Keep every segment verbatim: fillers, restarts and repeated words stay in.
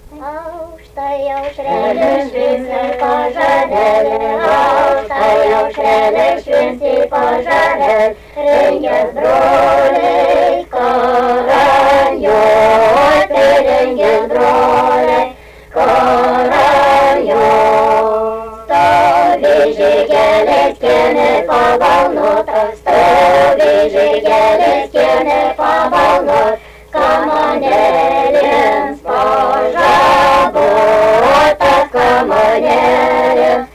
Auštai aušrelė šviesi pažadėlė, auštai aušrelė šviesi pažadėlė, rengės broliai karanjoti, rengės broliai karanjoti. Stovi žygelės kieme pabalnota, stovi žygelės kieme pabalnota, kamanėlėms pažabota, kamanėlėms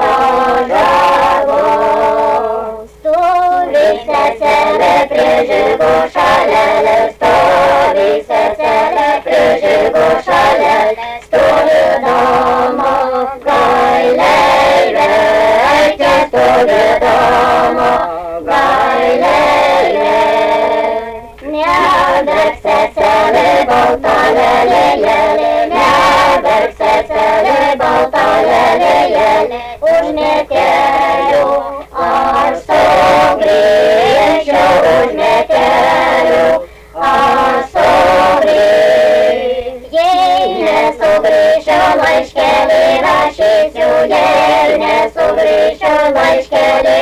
pažabota. Stovi seselė prie žirgo šalelė, stovi seselė prie žirgo šalelė, stovi dama gailiai veikia, stovi dama gailiai veikia. Neverk seselė balta lelėjėlė, neverk seselė balta lelėjėlė, užmetėlių aš sugrįšiu, užmetėlių aš sugrįšiu. Jei nesugrįšiu, laiškelį rašysiu, jei nesugrįšiu, laiškelį